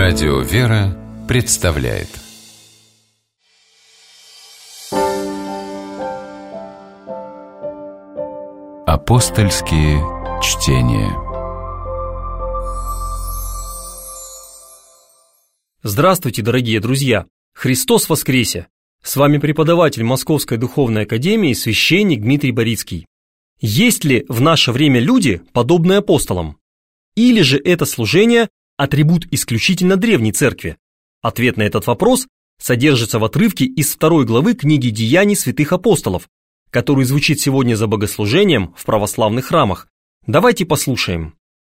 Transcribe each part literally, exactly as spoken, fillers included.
Радио «Вера» представляет Апостольские чтения. Здравствуйте, дорогие друзья! Христос воскресе! С вами преподаватель Московской Духовной Академии, священник Дмитрий Борицкий. Есть ли в наше время люди, подобные апостолам? Или же это служение – атрибут исключительно древней церкви? Ответ на этот вопрос содержится в отрывке из второй главы книги «Деяний святых апостолов», который звучит сегодня за богослужением в православных храмах. Давайте послушаем.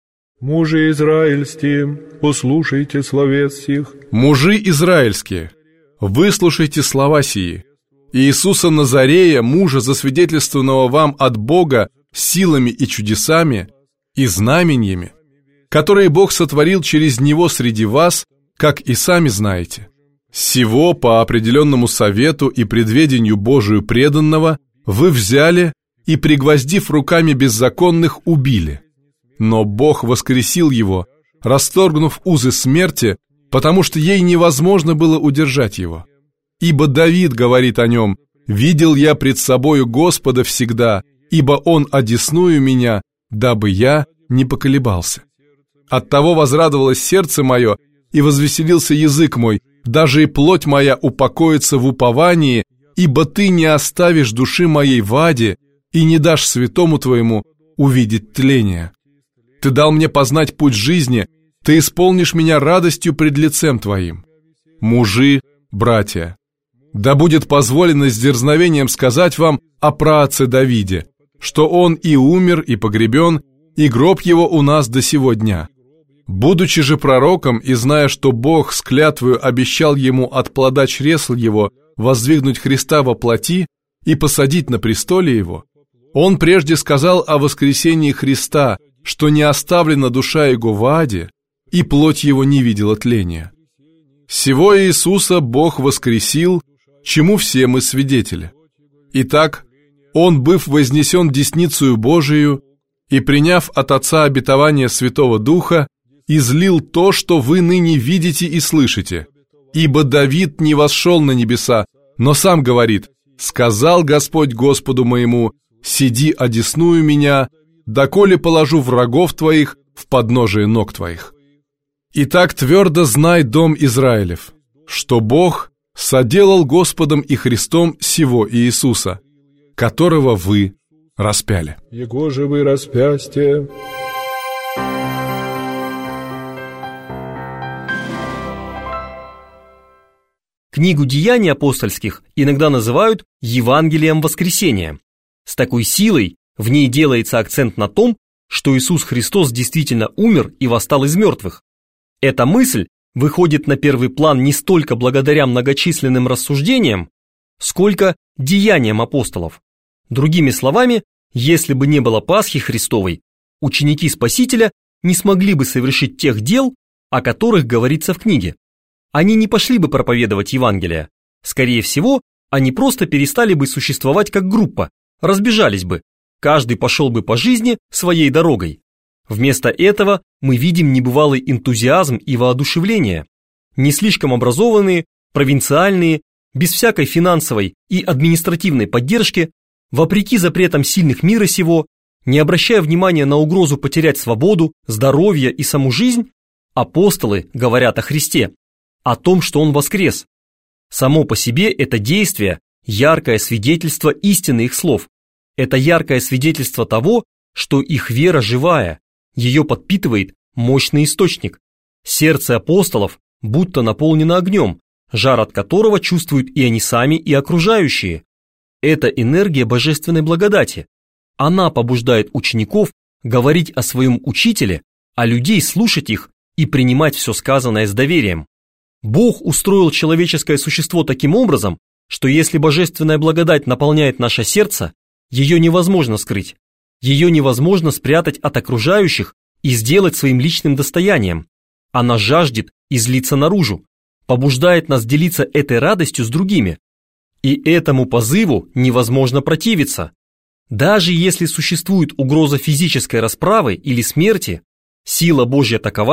«Мужи израильские, послушайте словес сих». «Мужи израильские, выслушайте слова сии. Иисуса Назарея, мужа, засвидетельствованного вам от Бога силами и чудесами и знамениями, которые Бог сотворил через Него среди вас, как и сами знаете. Сего по определенному совету и предведению Божию преданного вы взяли и, пригвоздив руками беззаконных, убили. Но Бог воскресил его, расторгнув узы смерти, потому что ей невозможно было удержать его. Ибо Давид говорит о нем: «Видел я пред собою Господа всегда, ибо Он одесную меня, дабы я не поколебался. Оттого возрадовалось сердце мое, и возвеселился язык мой, даже и плоть моя упокоится в уповании, ибо Ты не оставишь души моей в аде и не дашь святому Твоему увидеть тление. Ты дал мне познать путь жизни, Ты исполнишь меня радостью пред лицем Твоим. Мужи, братья, да будет позволено с дерзновением сказать вам о праотце Давиде, что он и умер, и погребен, и гроб его у нас до сего дня. Будучи же пророком и зная, что Бог с клятвою обещал ему от плода чресл его воздвигнуть Христа во плоти и посадить на престоле его, он прежде сказал о воскресении Христа, что не оставлена душа его в аде, и плоть его не видела тления. Сего Иисуса Бог воскресил, чему все мы свидетели. Итак, Он, быв вознесен десницею Божию и приняв от Отца обетование Святого Духа, излил то, что вы ныне видите и слышите. Ибо Давид не восшел на небеса, но сам говорит: «Сказал Господь Господу моему: сиди одесную меня, доколе положу врагов твоих в подножие ног твоих». Итак, твердо знай, дом Израилев, что Бог соделал Господом и Христом сего Иисуса, которого вы распяли. Его же вы распястие. Книгу «Деяний апостольских» иногда называют Евангелием воскресения. С такой силой в ней делается акцент на том, что Иисус Христос действительно умер и восстал из мертвых. Эта мысль выходит на первый план не столько благодаря многочисленным рассуждениям, сколько деяниям апостолов. Другими словами, если бы не было Пасхи Христовой, ученики Спасителя не смогли бы совершить тех дел, о которых говорится в книге. Они не пошли бы проповедовать Евангелие. Скорее всего, они просто перестали бы существовать как группа, разбежались бы, каждый пошел бы по жизни своей дорогой. Вместо этого мы видим небывалый энтузиазм и воодушевление. Не слишком образованные, провинциальные, без всякой финансовой и административной поддержки, вопреки запретам сильных мира сего, не обращая внимания на угрозу потерять свободу, здоровье и саму жизнь, апостолы говорят о Христе, о том, что Он воскрес. Само по себе это действие – яркое свидетельство истины их слов. Это яркое свидетельство того, что их вера живая, ее подпитывает мощный источник. Сердце апостолов будто наполнено огнем, жар от которого чувствуют и они сами, и окружающие. Это энергия божественной благодати. Она побуждает учеников говорить о своем учителе, а людей слушать их и принимать все сказанное с доверием. Бог устроил человеческое существо таким образом, что если божественная благодать наполняет наше сердце, ее невозможно скрыть, ее невозможно спрятать от окружающих и сделать своим личным достоянием. Она жаждет излиться наружу, побуждает нас делиться этой радостью с другими. И этому позыву невозможно противиться. Даже если существует угроза физической расправы или смерти, сила Божья такова,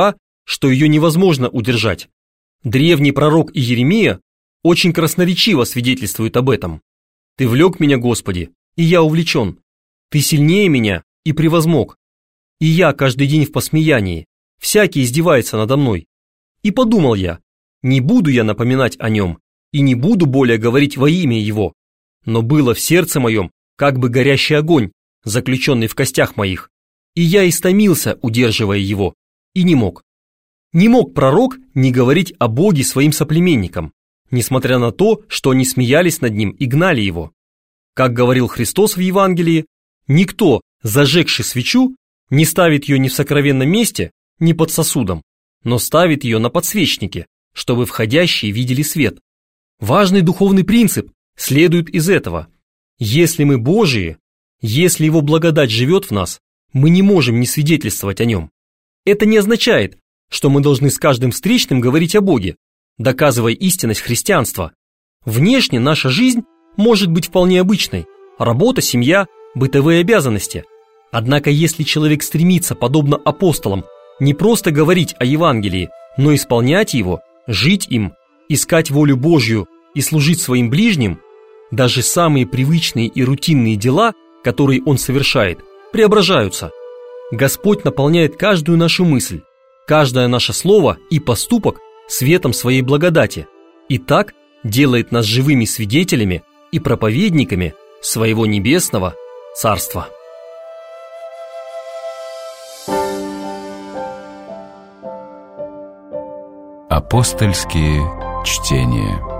что ее невозможно удержать. Древний пророк Иеремия очень красноречиво свидетельствует об этом. «Ты влек меня, Господи, и я увлечен. Ты сильнее меня и превозмог. И я каждый день в посмеянии, всякий издевается надо мной. И подумал я, не буду я напоминать о нем, и не буду более говорить во имя его. Но было в сердце моем как бы горящий огонь, заключенный в костях моих, и я истомился, удерживая его, и не мог». Не мог пророк не говорить о Боге своим соплеменникам, несмотря на то, что они смеялись над ним и гнали его. Как говорил Христос в Евангелии, никто, зажегший свечу, не ставит ее ни в сокровенном месте, ни под сосудом, но ставит ее на подсвечнике, чтобы входящие видели свет. Важный духовный принцип следует из этого. Если мы Божии, если Его благодать живет в нас, мы не можем не свидетельствовать о Нем. Это не означает, что мы должны с каждым встречным говорить о Боге, доказывая истинность христианства. Внешне наша жизнь может быть вполне обычной – работа, семья, бытовые обязанности. Однако если человек стремится, подобно апостолам, не просто говорить о Евангелии, но исполнять его, жить им, искать волю Божью и служить своим ближним, даже самые привычные и рутинные дела, которые он совершает, преображаются. Господь наполняет каждую нашу мысль, каждое наше слово и поступок светом своей благодати, и так делает нас живыми свидетелями и проповедниками своего небесного Царства. Апостольские чтения.